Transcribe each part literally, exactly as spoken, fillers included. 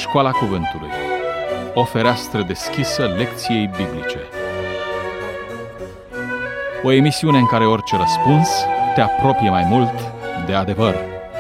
Școala Cuvântului. O fereastră deschisă lecției biblice. O emisiune în care orice răspuns te apropie mai mult de adevăr.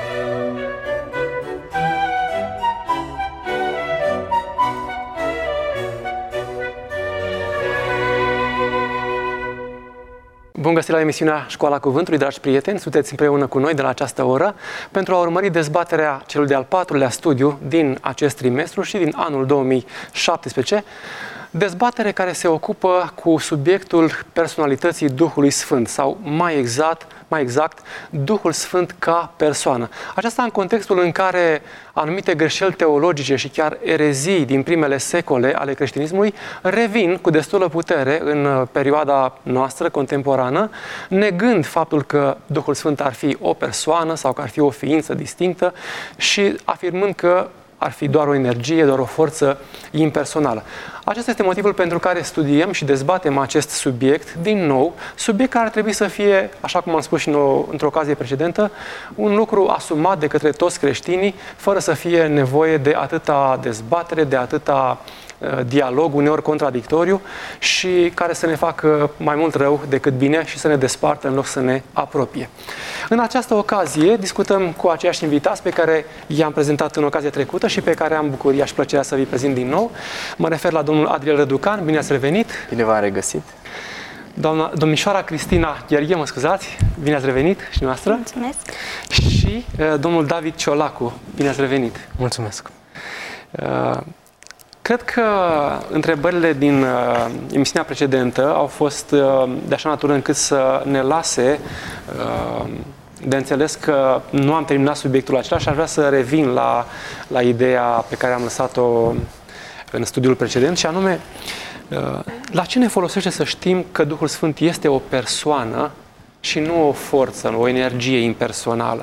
Bun găsit la emisiunea Școala Cuvântului, dragi prieteni, sunteți împreună cu noi de la această oră pentru a urmări dezbaterea celui de-al patrulea studiu din acest trimestru și din anul două mii șaptesprezece, dezbatere care se ocupă cu subiectul personalității Duhului Sfânt sau mai exact, mai exact Duhul Sfânt ca persoană. Aceasta în contextul în care anumite greșeli teologice și chiar erezii din primele secole ale creștinismului revin cu destulă putere în perioada noastră contemporană, negând faptul că Duhul Sfânt ar fi o persoană sau că ar fi o ființă distinctă și afirmând că ar fi doar o energie, doar o forță impersonală. Acesta este motivul pentru care studiem și dezbatem acest subiect, din nou, subiect care ar trebui să fie, așa cum am spus și într-o ocazie precedentă, un lucru asumat de către toți creștinii, fără să fie nevoie de atâta dezbatere, de atâta dialog, uneori contradictoriu, și care să ne facă mai mult rău decât bine și să ne despartă în loc să ne apropie. În această ocazie discutăm cu aceiași invitați pe care i-am prezentat în ocazia trecută și pe care am bucuria și plăcerea să vi prezint din nou. Mă refer la domnul Adriel Răducan. Bine ați revenit! Bine v-am regăsit! Doamna, domnișoara Cristina Gheorghe, mă scuzați, bine ați revenit și noastră. Mulțumesc! Și uh, domnul David Ciolacu, bine ați revenit. Mulțumesc! Uh, Cred că întrebările din uh, emisiunea precedentă au fost uh, de așa natură încât să ne lase uh, de înțeles că nu am terminat subiectul acela și aș vrea să revin la, la ideea pe care am lăsat-o în studiul precedent, și anume, uh, la ce ne folosește să știm că Duhul Sfânt este o persoană și nu o forță, o energie impersonală?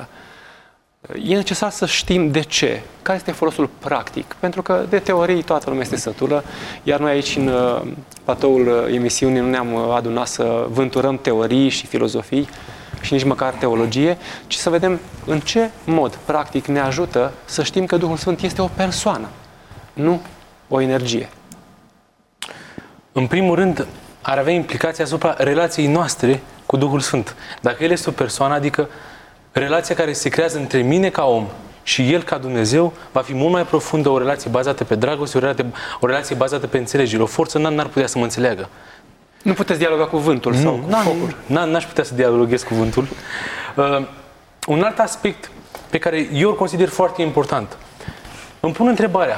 E necesar să știm de ce, care este folosul practic, pentru că de teorii toată lumea este sătulă, iar noi aici în platoul emisiunii nu ne-am adunat să vânturăm teorii și filozofii și nici măcar teologie, ci să vedem în ce mod practic ne ajută să știm că Duhul Sfânt este o persoană, nu o energie. În primul rând, ar avea implicații asupra relației noastre cu Duhul Sfânt. Dacă El este o persoană, adică relația care se creează între mine ca om și El ca Dumnezeu va fi mult mai profundă, o relație bazată pe dragoste, o relație, o relație bazată pe înțelegere. O forță n-ar putea să mă înțeleagă. Nu puteți dialoga cu vântul sau nu, cu focul? N-aș putea să dialoghez cu vântul. Uh, un alt aspect pe care eu îl consider foarte important. Îmi pun întrebarea,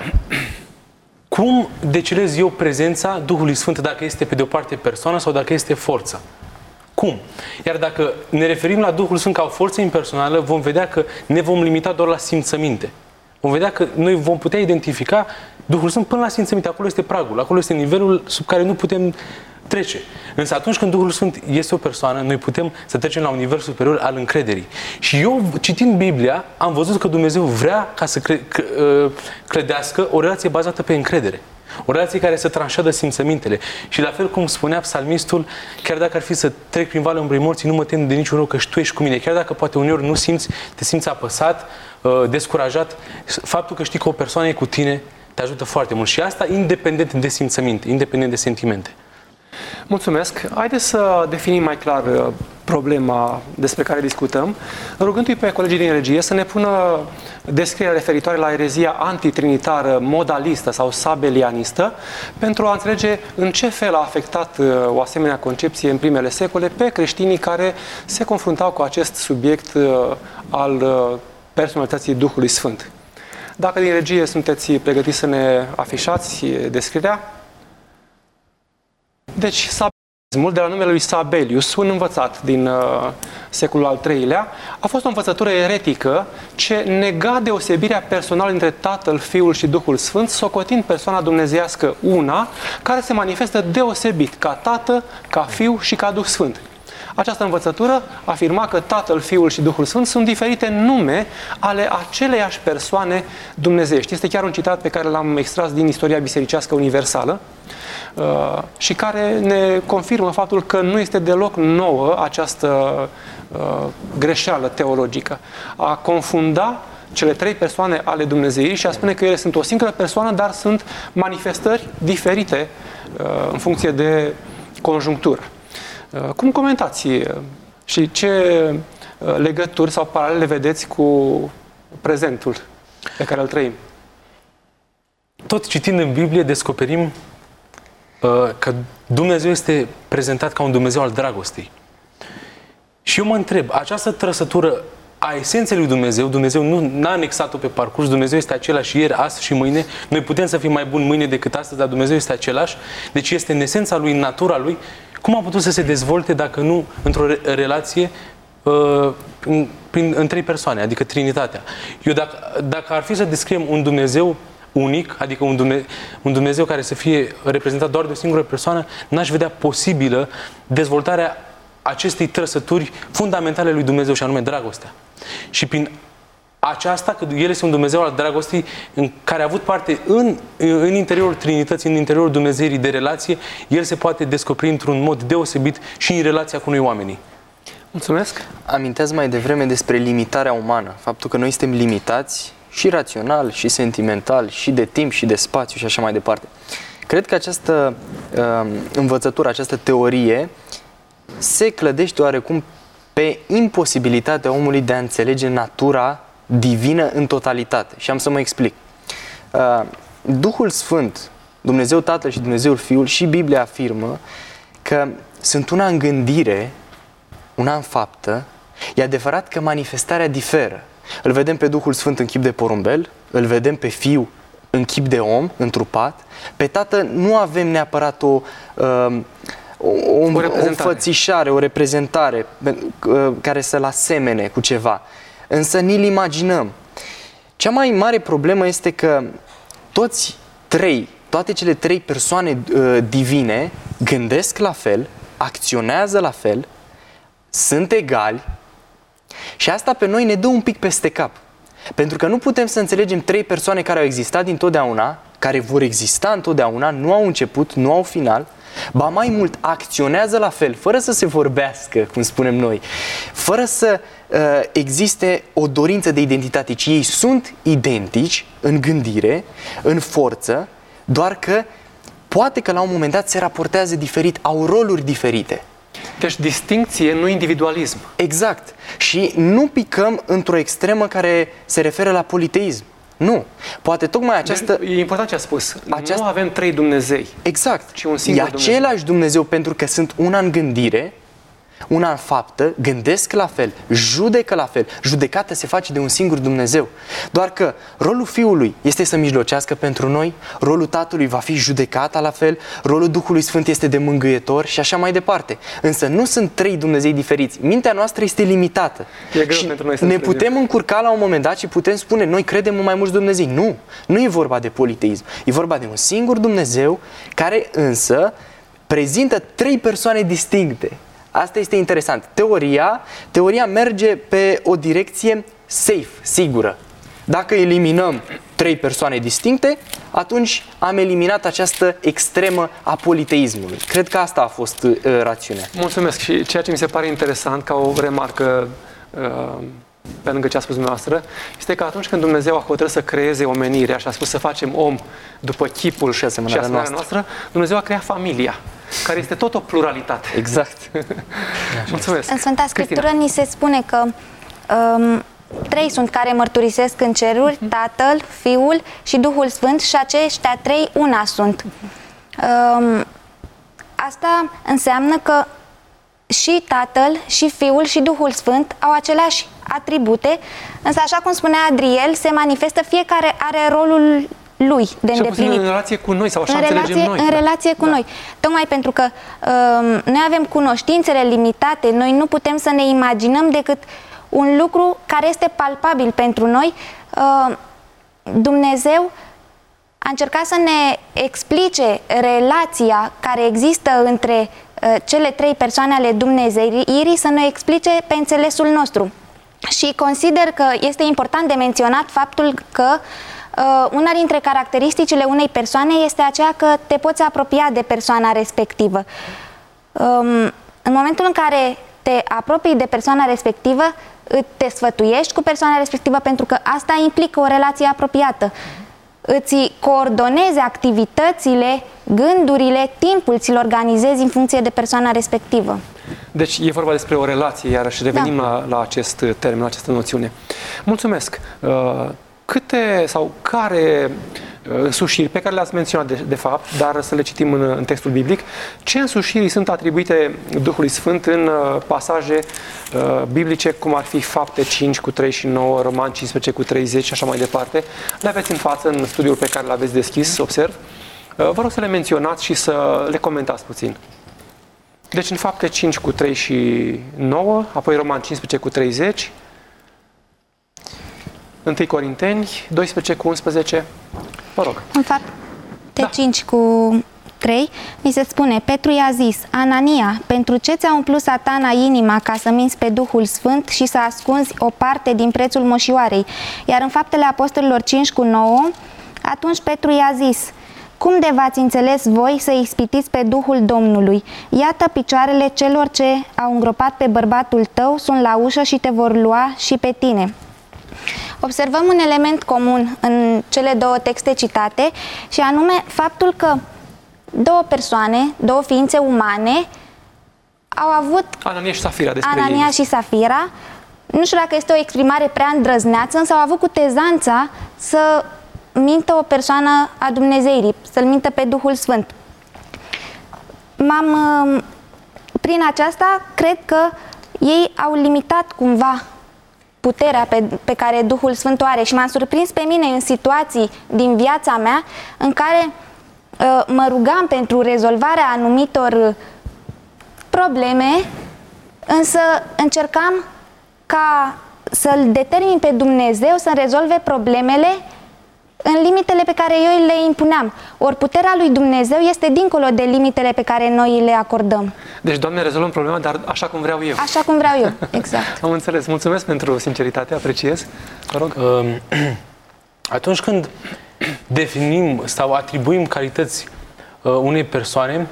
cum decelez eu prezența Duhului Sfânt, dacă este pe de o parte persoană sau dacă este forță? Cum? Iar dacă ne referim la Duhul Sfânt ca o forță impersonală, vom vedea că ne vom limita doar la simțăminte. Vom vedea că noi vom putea identifica Duhul Sfânt până la simțăminte. Acolo este pragul, acolo este nivelul sub care nu putem trece. Însă atunci când Duhul Sfânt este o persoană, noi putem să trecem la un nivel superior al încrederii. Și eu, citind Biblia, am văzut că Dumnezeu vrea ca să cre- clădească o relație bazată pe încredere. O relație care să tranșadă simțămintele. Și la fel cum spunea psalmistul, chiar dacă ar fi să trec prin valea umbrei morții, nu mă tem de niciun rău, că tu ești cu mine. Chiar dacă poate uneori nu simți, te simți apăsat, descurajat, faptul că știi că o persoană e cu tine te ajută foarte mult. Și asta independent de simțăminte, independent de sentimente. Mulțumesc. Haideți să definim mai clar problema despre care discutăm, rugându-i pe colegii din regie să ne pună descrierea referitoare la erezia antitrinitară modalistă sau sabelianistă, pentru a înțelege în ce fel a afectat o asemenea concepție în primele secole pe creștinii care se confruntau cu acest subiect al personalității Duhului Sfânt. Dacă din regie sunteți pregătiți să ne afișați descrierea. Deci, sabelianismul, de la numele lui Sabelius, un învățat din uh, secolul al treilea, a fost o învățătură eretică ce nega deosebirea personală între Tatăl, Fiul și Duhul Sfânt, socotind persoana dumnezeiască una, care se manifestă deosebit ca Tată, ca Fiu și ca Duh Sfânt. Această învățătură afirma că Tatăl, Fiul și Duhul Sfânt sunt diferite nume ale aceleiași persoane dumnezeiești. Este chiar un citat pe care l-am extras din Istoria Bisericească Universală uh, și care ne confirmă faptul că nu este deloc nouă această uh, greșeală teologică. A confunda cele trei persoane ale Dumnezeirii și a spune că ele sunt o singură persoană, dar sunt manifestări diferite în funcție de conjunctură. Cum comentați și ce legături sau paralele vedeți cu prezentul pe care îl trăim? Tot citind în Biblie descoperim uh, că Dumnezeu este prezentat ca un Dumnezeu al dragostei. Și eu mă întreb, această trăsătură a esenței lui Dumnezeu, Dumnezeu nu n-a anexat-o pe parcurs, Dumnezeu este același ieri, azi și mâine, noi putem să fim mai buni mâine decât astăzi, dar Dumnezeu este același, deci este în esența lui, în natura lui. Cum a putut să se dezvolte dacă nu într-o re- relație uh, în, prin, în trei persoane, adică Trinitatea? Eu dacă, dacă ar fi să descriem un Dumnezeu unic, adică un Dumnezeu, un Dumnezeu care să fie reprezentat doar de o singură persoană, n-aș vedea posibilă dezvoltarea acestei trăsături fundamentale lui Dumnezeu, și anume dragostea. Și prin aceasta, că El este un Dumnezeu al dragostei, în care a avut parte în, în interiorul Trinității, în interiorul Dumnezeirii de relație, El se poate descoperi într-un mod deosebit și în relația cu noi oamenii. Mulțumesc! Aminteați mai devreme despre limitarea umană, faptul că noi suntem limitați și rațional, și sentimental, și de timp, și de spațiu, și așa mai departe. Cred că această uh, învățătură, această teorie se clădește oarecum pe imposibilitatea omului de a înțelege natura divină în totalitate. Și am să mă explic. Uh, Duhul Sfânt, Dumnezeu Tatăl și Dumnezeul Fiul, și Biblia afirmă că sunt una în gândire, una în faptă. E adevărat că manifestarea diferă. Îl vedem pe Duhul Sfânt în chip de porumbel, îl vedem pe Fiul în chip de om, întrupat. Pe Tată nu avem neapărat o, uh, o, o, o înfățișare, o reprezentare uh, care să-l asemene cu ceva. Însă ni-l imaginăm. Cea mai mare problemă este că toți trei, toate cele trei persoane uh, divine gândesc la fel, acționează la fel, sunt egali. Și asta pe noi ne dă un pic peste cap. Pentru că nu putem să înțelegem trei persoane care au existat dintotdeauna, care vor exista întotdeauna, nu au început, nu au final, ba mai mult acționează la fel, fără să se vorbească, cum spunem noi, fără să uh, existe o dorință de identitate, ci ei sunt identici în gândire, în forță, doar că poate că la un moment dat se raportează diferit, au roluri diferite. Deci distincție, nu individualism. Exact. Și nu picăm într-o extremă care se referă la politeism. Nu. Poate tocmai această... Deci, e important ce a spus. Această... Nu avem trei Dumnezei. Exact. Ci un singur e același Dumnezeu. Dumnezeu pentru că sunt una în gândire, una în faptă, gândesc la fel, judecă la fel. Judecata se face de un singur Dumnezeu. Doar că rolul Fiului este să mijlocească pentru noi, rolul Tatălui va fi judecata la fel, rolul Duhului Sfânt este de mângâietor și așa mai departe. Însă nu sunt trei Dumnezei diferiți. Mintea noastră este limitată. E greu pentru noi să ne înțelegem. putem încurca la un moment dat și putem spune noi credem în mai mulți Dumnezei. Nu. Nu e vorba de politeism. E vorba de un singur Dumnezeu care însă prezintă trei persoane distincte. Asta este interesant. Teoria, teoria merge pe o direcție safe, sigură. Dacă eliminăm trei persoane distincte, atunci am eliminat această extremă a politeismului. Cred că asta a fost uh, rațiunea. Mulțumesc. Și ceea ce mi se pare interesant, ca o remarcă uh, pe lângă ce a spus dumneavoastră, este că atunci când Dumnezeu a hotărât să creeze omenirea și a spus să facem om după chipul și asemănarea noastră, noastră, Dumnezeu a creat familia, care este tot o pluralitate. Exact. Mulțumesc. În Sfânta Scriptură ni se spune că um, trei sunt care mărturisesc în ceruri, Tatăl, Fiul și Duhul Sfânt, și aceștia trei una sunt. Um, asta înseamnă că și Tatăl, și Fiul, și Duhul Sfânt au aceleași atribute, însă, așa cum spunea Adriel, se manifestă, fiecare are rolul lui de îndeplinit. în relație cu noi, sau așa în înțelegem relație, noi. În da. relație cu da. noi. Tocmai pentru că um, noi avem cunoștințele limitate, noi nu putem să ne imaginăm decât un lucru care este palpabil pentru noi. Uh, Dumnezeu a încercat să ne explice relația care există între uh, cele trei persoane ale Dumnezeirii, să ne explice pe înțelesul nostru. Și consider că este important de menționat faptul că uh, una dintre caracteristicile unei persoane este aceea că te poți apropia de persoana respectivă. Um, în momentul în care te apropii de persoana respectivă, te sfătuiești cu persoana respectivă, pentru că asta implică o relație apropiată. Îți coordonezi activitățile, gândurile, timpul ți-l organizezi în funcție de persoana respectivă. Deci e vorba despre o relație, iarăși revenim da. la, la acest termen, la această noțiune. Mulțumesc! Câte sau care însușiri pe care le-ați menționat de, de fapt, dar să le citim în, în textul biblic, ce însușiri sunt atribuite Duhului Sfânt în uh, pasaje uh, biblice, cum ar fi Fapte cinci cu trei și nouă, Romani cincisprezece cu treizeci și așa mai departe? Le aveți în față în studiul pe care l-aveți deschis, observ. Uh, vă rog să le menționați și să le comentați puțin. Deci în Fapte cinci cu trei și nouă, apoi Romani cincisprezece cu treizeci, întâi Corinteni doisprezece cu unsprezece. Vă rog. În Fapte da. cinci cu trei, mi se spune, Petru i-a zis, Anania, pentru ce ți-a umplut Satana inima ca să minți pe Duhul Sfânt și să ascunzi o parte din prețul moșioarei? Iar în Faptele Apostolilor cinci cu nouă, atunci Petru i-a zis, cum de v-ați înțeles voi să ispitiți pe Duhul Domnului? Iată, picioarele celor ce au îngropat pe bărbatul tău sunt la ușă și te vor lua și pe tine. Observăm un element comun în cele două texte citate și anume faptul că două persoane, două ființe umane au avut... Anania și Safira despre Anania ei. și Safira. Nu știu dacă este o exprimare prea îndrăzneață, însă au avut cutezanța să mintă o persoană a Dumnezeirii, să-L mintă pe Duhul Sfânt. M-am... Prin aceasta, cred că ei au limitat cumva puterea pe, pe care Duhul Sfânt o are și m-am surprins pe mine în situații din viața mea în care uh, mă rugam pentru rezolvarea anumitor probleme, însă încercam ca să-L determin pe Dumnezeu să rezolve problemele în limitele pe care eu le impuneam. Ori puterea lui Dumnezeu este dincolo de limitele pe care noi le acordăm. Deci, Doamne, rezolvăm problema, dar așa cum vreau eu. Așa cum vreau eu, exact. Am înțeles. Mulțumesc pentru sinceritate, apreciez. Vă rog. Atunci când definim sau atribuim calități unei persoane,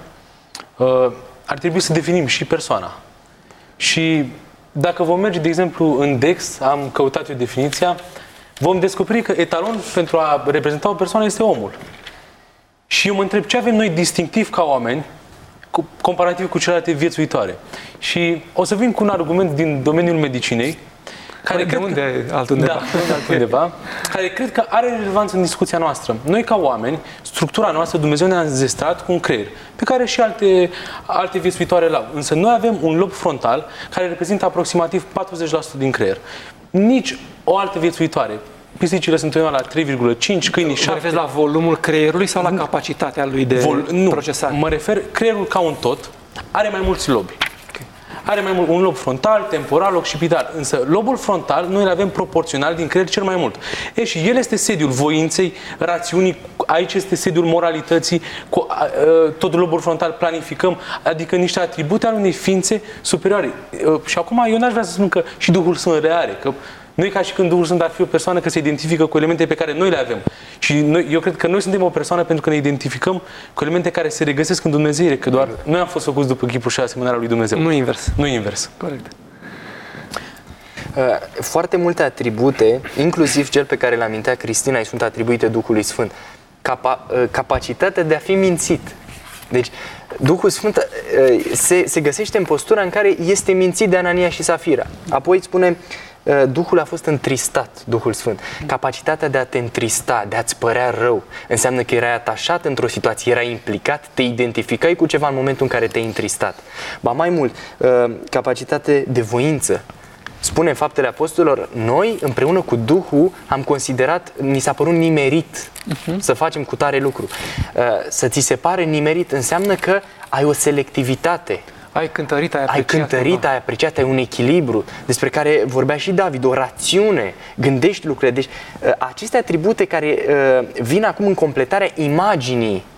ar trebui să definim și persoana. Și dacă vom merge, de exemplu, în Dex, am căutat eu definiția, vom descoperi că etalon pentru a reprezenta o persoană este omul. Și eu mă întreb ce avem noi distinctiv ca oameni, cu, comparativ cu celelalte viețuitoare. Și o să vin cu un argument din domeniul medicinei, care de unde că, altundeva. Da, altundeva, care cred că are relevanță în discuția noastră. Noi ca oameni, structura noastră, Dumnezeu ne-a înzestrat cu un creier, pe care și alte, alte viețuitoare l-au. Însă noi avem un lob frontal care reprezintă aproximativ patruzeci la sută din creier. Nici o altă viețuitoare. Pisicile sunt undeva la trei virgulă cinci, câinii șapte. Mă referi la volumul creierului sau la capacitatea lui de Vol, nu, procesare? Mă refer, creierul ca un tot are mai mulți lobi. Okay. Are mai mult un lob frontal, temporal, occipital. Însă lobul frontal noi îl avem proporțional din creier cel mai mult. E, și el este sediul voinței, rațiunii, aici este sediul moralității, cu, a, a, tot lobul frontal planificăm, adică niște atribute ale unei ființe superioare. A, și acum eu n-aș vrea să spun că și Duhul Sfânt le are, că nu e ca și când Duhul Sfânt ar fi o persoană că se identifică cu elemente pe care noi le avem. Și noi, eu cred că noi suntem o persoană pentru că ne identificăm cu elemente care se regăsesc în Dumnezeire, că doar noi am fost făcuți după chipul și asemănarea lui Dumnezeu. Nu invers. Nu invers. Corect. Foarte multe atribute, inclusiv cel pe care l-a amintea Cristina, îi sunt atribuite Duhului Sfânt. Capa, capacitatea de a fi mințit. Deci, Duhul Sfânt se, se găsește în postura în care este mințit de Anania și Safira. Apoi spune, Duhul a fost întristat, Duhul Sfânt. Capacitatea de a te întrista, de a-ți părea rău, înseamnă că erai atașat într-o situație, erai implicat, te identificai cu ceva în momentul în care te-ai întristat. Ba mai mult, capacitate de voință. Spune în Faptele Apostolilor, noi împreună cu Duhul am considerat, ni s-a părut nimerit uh-huh. să facem cu tare lucru. Să ți se pare nimerit înseamnă că ai o selectivitate. Ai cântărit, ai apreciat. Ai cântărit, ai apreciat, ai un echilibru despre care vorbea și David, o rațiune, gândești lucrurile. Deci aceste atribute care vin acum în completarea imaginii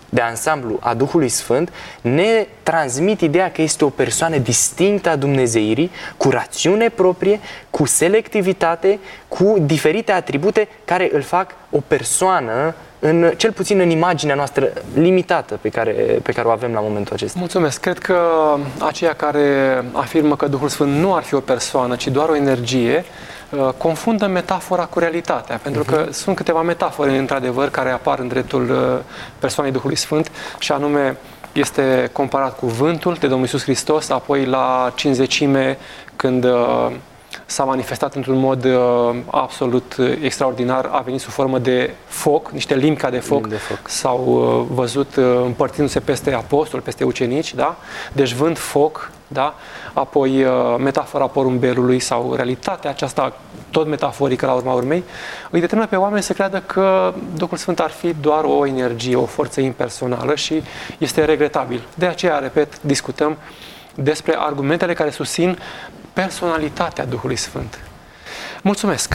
de ansamblu a Duhului Sfânt ne transmit ideea că este o persoană distinctă a dumnezeirii, cu rațiune proprie, cu selectivitate, cu diferite atribute care îl fac o persoană, în, cel puțin în imaginea noastră limitată pe care, pe care o avem la momentul acesta. Mulțumesc. Cred că aceia care afirmă că Duhul Sfânt nu ar fi o persoană, ci doar o energie, confundă metafora cu realitatea, pentru că uh-huh. sunt câteva metafore, într-adevăr, care apar în dreptul persoanei Duhului Sfânt, și anume este comparat cu vântul de Domnul Iisus Hristos, apoi la cincizecime, când s-a manifestat într-un mod uh, absolut extraordinar, a venit sub formă de foc, niște limbi ca de foc, de foc. s-au uh, văzut uh, împărțindu-se peste apostoli, peste ucenici, da? Deci vânt, foc, da? Apoi uh, metafora porumbelului sau realitatea aceasta tot metaforică la urma urmei, îi determină pe oameni să creadă că Duhul Sfânt ar fi doar o energie, o forță impersonală, și este regretabil. De aceea, repet, discutăm despre argumentele care susțin personalitatea Duhului Sfânt. Mulțumesc!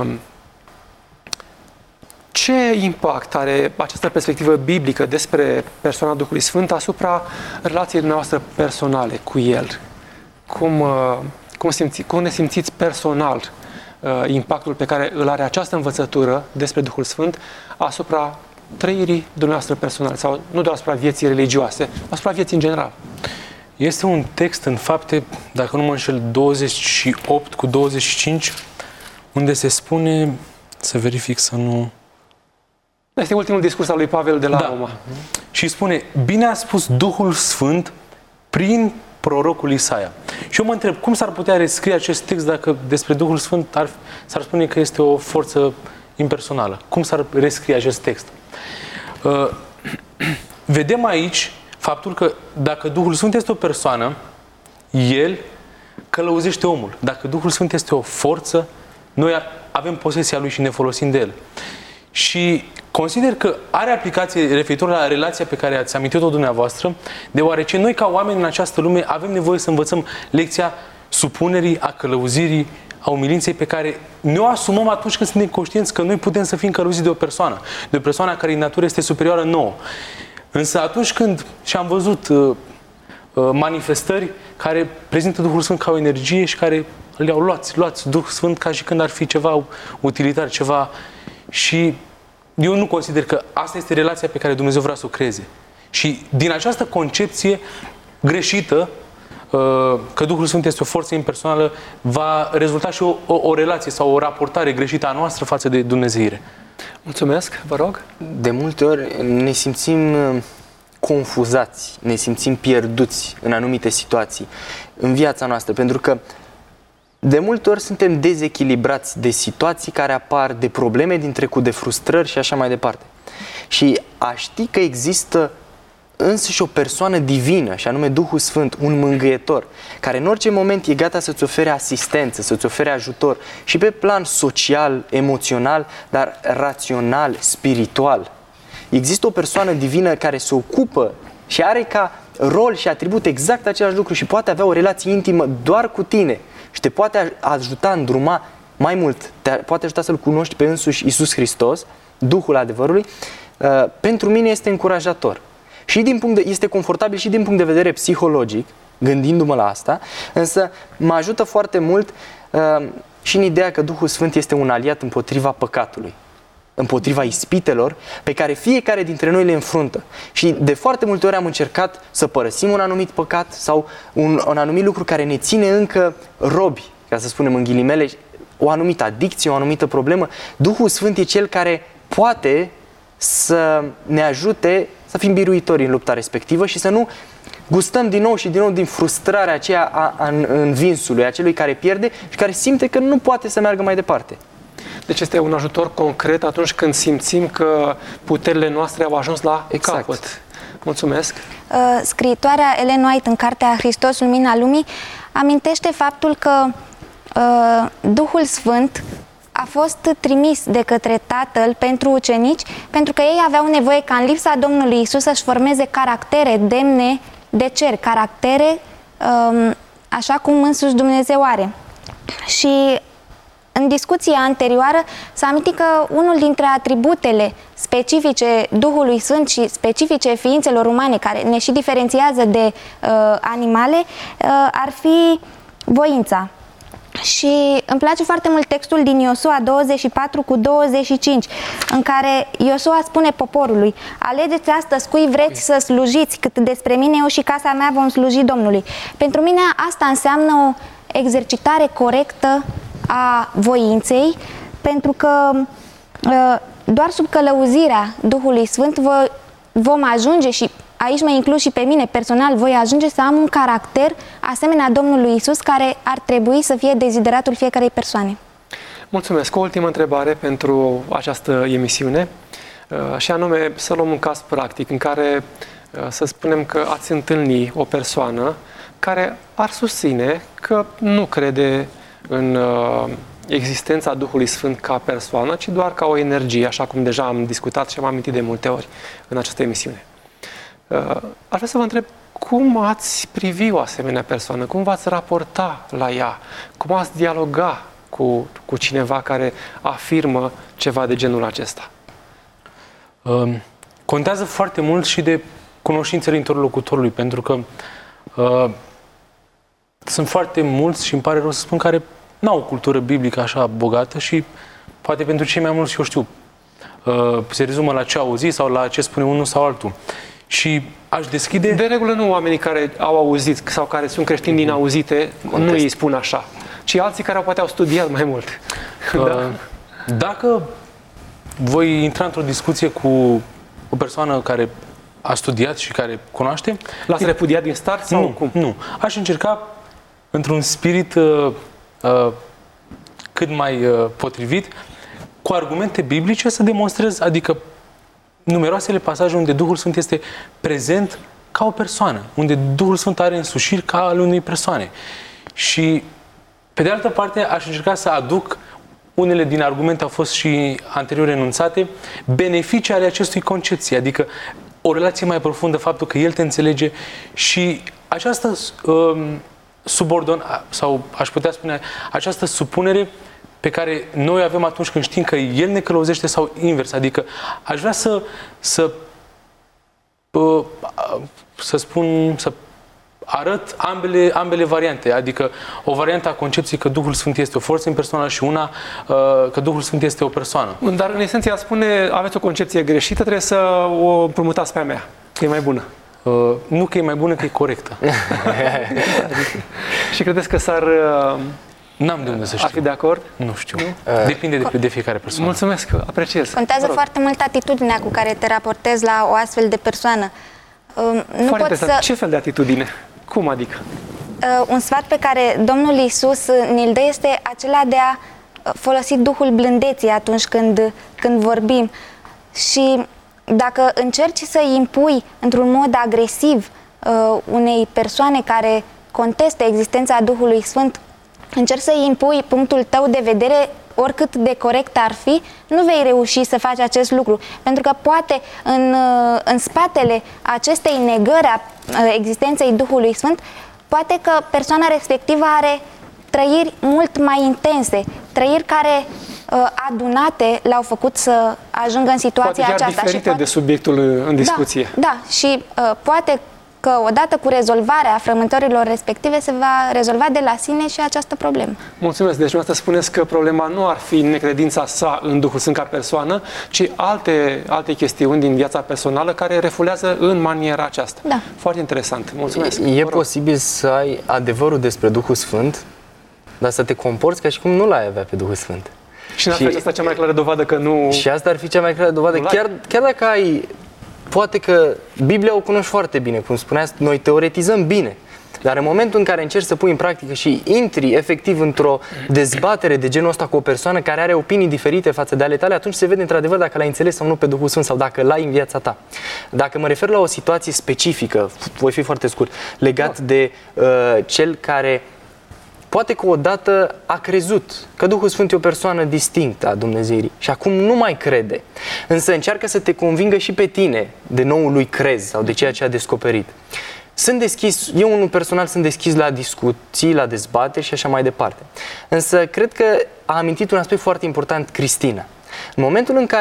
Ce impact are această perspectivă biblică despre persoana Duhului Sfânt asupra relației dumneavoastră personale cu El? Cum, cum, simți, cum ne simțiți personal impactul pe care îl are această învățătură despre Duhul Sfânt asupra trăirii dumneavoastră personale, sau nu doar asupra vieții religioase, asupra vieții în general? Este un text în Fapte, dacă nu mă înșel, douăzeci și opt cu douăzeci și cinci, unde se spune, să verific să nu... Este ultimul discurs al lui Pavel de la da. Roma. Și spune, bine a spus Duhul Sfânt prin prorocul Isaia. Și eu mă întreb, cum s-ar putea rescrie acest text dacă despre Duhul Sfânt ar, s-ar spune că este o forță impersonală? Cum s-ar rescrie acest text? Uh, vedem aici faptul că dacă Duhul Sfânt este o persoană, El călăuzește omul. Dacă Duhul Sfânt este o forță, noi avem posesia Lui și ne folosim de El. Și consider că are aplicație referitor la relația pe care ați amintit-o dumneavoastră, deoarece noi ca oameni în această lume avem nevoie să învățăm lecția supunerii, a călăuzirii, a umilinței pe care ne-o asumăm atunci când suntem conștienți că noi putem să fim călăuziți de o persoană, de o persoană care în natură este superioară nouă. Însă atunci când și-am văzut uh, uh, manifestări care prezintă Duhul Sfânt ca o energie și care le-au luați, luați Duhul Sfânt ca și când ar fi ceva utilitar, ceva... Și eu nu consider că asta este relația pe care Dumnezeu vrea să o creeze. Și din această concepție greșită, uh, că Duhul Sfânt este o forță impersonală, va rezulta și o, o, o relație sau o raportare greșită a noastră față de Dumnezeire. Mulțumesc, vă rog. De multe ori ne simțim confuzați, ne simțim pierduți în anumite situații în viața noastră, pentru că de multe ori suntem dezechilibrați de situații care apar, de probleme din trecut, de frustrări și așa mai departe. Și a ști că există însăși o persoană divină, și anume Duhul Sfânt, un mângâietor, care în orice moment e gata să-ți ofere asistență, să-ți ofere ajutor, și pe plan social, emoțional, dar rațional, spiritual. Există o persoană divină care se ocupă și are ca rol și atribut exact același lucru și poate avea o relație intimă doar cu tine și te poate ajuta, îndruma mai mult, te poate ajuta să-L cunoști pe însuși Iisus Hristos, Duhul adevărului. Pentru mine este încurajator. Și din punct de, este confortabil și din punct de vedere psihologic, gândindu-mă la asta, însă mă ajută foarte mult uh, și în ideea că Duhul Sfânt este un aliat împotriva păcatului, împotriva ispitelor pe care fiecare dintre noi le înfruntă. Și de foarte multe ori am încercat să părăsim un anumit păcat sau un, un anumit lucru care ne ține încă robi, ca să spunem în ghilimele, o anumită adicție, o anumită problemă. Duhul Sfânt e Cel care poate să ne ajute să fim biruitori în lupta respectivă și să nu gustăm din nou și din nou din frustrarea aceea a, a învinsului, a celui care pierde și care simte că nu poate să meargă mai departe. Deci este un ajutor concret atunci când simțim că puterile noastre au ajuns la exact. capăt. Mulțumesc! Scriitoarea Ellen White, în cartea Hristos, Lumina Lumii, amintește faptul că uh, Duhul Sfânt a fost trimis de către Tatăl pentru ucenici, pentru că ei aveau nevoie ca în lipsa Domnului Isus să-și formeze caractere demne de cer, caractere um, așa cum însuși Dumnezeu are. Și în discuția anterioară s-a amintit că unul dintre atributele specifice Duhului Sfânt și specifice ființelor umane, care ne și diferențiază de uh, animale, uh, ar fi voința. Și îmi place foarte mult textul din Iosua douăzeci și patru cu douăzeci și cinci, în care Iosua spune poporului: alegeți astăzi cui vreți să slujiți, cât despre mine, eu și casa mea vom sluji Domnului. Pentru mine asta înseamnă o exercitare corectă a voinței, pentru că doar sub călăuzirea Duhului Sfânt vom ajunge, și aici mă includ și pe mine personal, voi ajunge să am un caracter asemenea Domnului Isus, care ar trebui să fie dezideratul fiecarei persoane. Mulțumesc. O ultimă întrebare pentru această emisiune, și anume să luăm un caz practic în care să spunem că ați întâlni o persoană care ar susține că nu crede în existența Duhului Sfânt ca persoană, ci doar ca o energie, așa cum deja am discutat și am amintit de multe ori în această emisiune. Aș vrea să vă întreb, cum ați privi o asemenea persoană? Cum v-ați raporta la ea? Cum ați dialoga cu, cu cineva care afirmă ceva de genul acesta? Uh, contează foarte mult și de cunoștințele interlocutorului, pentru că uh, sunt foarte mulți, și îmi pare rău să spun, care n-au o cultură biblică așa bogată și poate pentru cei mai mulți, eu știu, uh, se rezumă la ce auzi sau la ce spune unul sau altul. Și aș deschide... De regulă nu oamenii care au auzit sau care sunt creștini din auzite, Contest. nu îi spun așa, ci alții care poate au studiat mai mult. Uh, da? Dacă voi intra într-o discuție cu o persoană care a studiat și care cunoaște... L-ați repudiat din start sau nu, cum? Nu. Aș încerca, într-un spirit uh, uh, cât mai uh, potrivit, cu argumente biblice să demonstrez, adică numeroasele pasaje unde Duhul Sfânt este prezent ca o persoană, unde Duhul Sfânt are însușiri ca al unei persoane. Și, pe de altă parte, aș încerca să aduc, unele din argumente au fost și anterior enunțate, beneficii ale acestui concepție, adică o relație mai profundă, faptul că El te înțelege și această um, subordon, sau aș putea spune, această supunere pe care noi avem atunci când știm că El ne călăuzește sau invers. Adică aș vrea să, să, să spun, să arăt ambele, ambele variante. Adică o variantă a concepției că Duhul Sfânt este o forță impersonală și una că Duhul Sfânt este o persoană. Dar în esență spune, aveți o concepție greșită, trebuie să o împrumutați pe a mea, că e mai bună. Uh, nu că e mai bună, că e corectă. Și credeți că s-ar... N-am de unde să știu. Ar fi de acord? Nu știu. Nu? Depinde de, de fiecare persoană. Mulțumesc, apreciez. Contează foarte mult atitudinea cu care te raportezi la o astfel de persoană. Nu foarte poți să... Ce fel de atitudine? Cum adică? Un sfat pe care Domnul Iisus ne-l dă este acela de a folosi Duhul blândeții atunci când, când vorbim. Și dacă încerci să-i impui într-un mod agresiv unei persoane care contestă existența Duhului Sfânt, încerci să-i impui punctul tău de vedere, oricât de corect ar fi, nu vei reuși să faci acest lucru. Pentru că poate în, în spatele acestei negări a existenței Duhului Sfânt, poate că persoana respectivă are trăiri mult mai intense, trăiri care adunate l-au făcut să ajungă în situația poate aceasta. Diferite și poate... de subiectul în discuție. Da, da. Și uh, poate că odată cu rezolvarea frământărilor respective se va rezolva de la sine și această problemă. Mulțumesc. Deci dumneavoastră spuneți că problema nu ar fi necredința sa în Duhul Sfânt ca persoană, ci alte, alte chestiuni din viața personală care refulează în maniera aceasta. Da. Foarte interesant. Mulțumesc. E posibil să ai adevărul despre Duhul Sfânt, dar să te comporți ca și cum nu l-ai avea pe Duhul Sfânt. Și în și, asta cea mai clară dovadă că nu... Și asta ar fi cea mai clară dovadă. Chiar, chiar dacă ai... Poate că Biblia o cunoști foarte bine, cum spuneați, noi teoretizăm bine. Dar în momentul în care încerci să pui în practică și intri efectiv într-o dezbatere de genul ăsta cu o persoană care are opinii diferite față de ale tale, atunci se vede într-adevăr dacă l-ai înțeles sau nu pe Duhul Sfânt sau dacă l-ai în viața ta. Dacă mă refer la o situație specifică, voi fi foarte scurt, legat de uh, cel care poate că odată a crezut că Duhul Sfânt e o persoană distinctă a Dumnezeirii și acum nu mai crede, însă încearcă să te convingă și pe tine de noul lui crez sau de ceea ce a descoperit. Sunt deschis, eu unul personal sunt deschis la discuții, la dezbateri și așa mai departe. Însă cred că a amintit un aspect foarte important Cristina. În momentul în care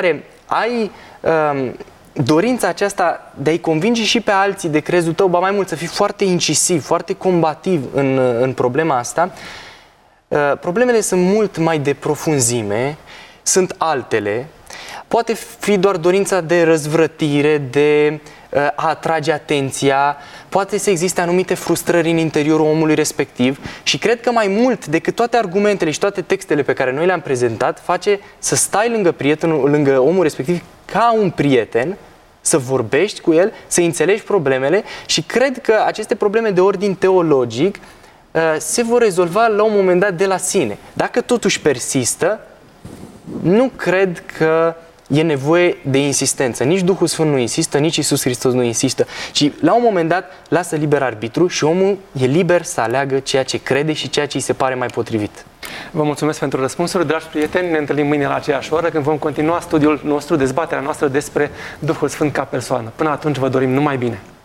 ai um, dorința aceasta de a-i convinge și pe alții de crezul tău, ba mai mult, să fii foarte incisiv, foarte combativ în, în problema asta, uh, problemele sunt mult mai de profunzime, sunt altele, poate fi doar dorința de răzvrătire, de uh, a atrage atenția, poate să existe anumite frustrări în interiorul omului respectiv și cred că mai mult decât toate argumentele și toate textele pe care noi le-am prezentat, face să stai lângă prietenul, lângă omul respectiv ca un prieten, să vorbești cu el, să înțelegi problemele și cred că aceste probleme de ordin teologic uh, se vor rezolva la un moment dat de la sine. Dacă totuși persistă, nu cred că e nevoie de insistență. Nici Duhul Sfânt nu insistă, nici Iisus Hristos nu insistă, ci la un moment dat lasă liber arbitru și omul e liber să aleagă ceea ce crede și ceea ce îi se pare mai potrivit. Vă mulțumesc pentru răspunsuri, dragi prieteni. Ne întâlnim mâine la aceeași oră când vom continua studiul nostru, dezbaterea noastră despre Duhul Sfânt ca persoană. Până atunci vă dorim numai bine!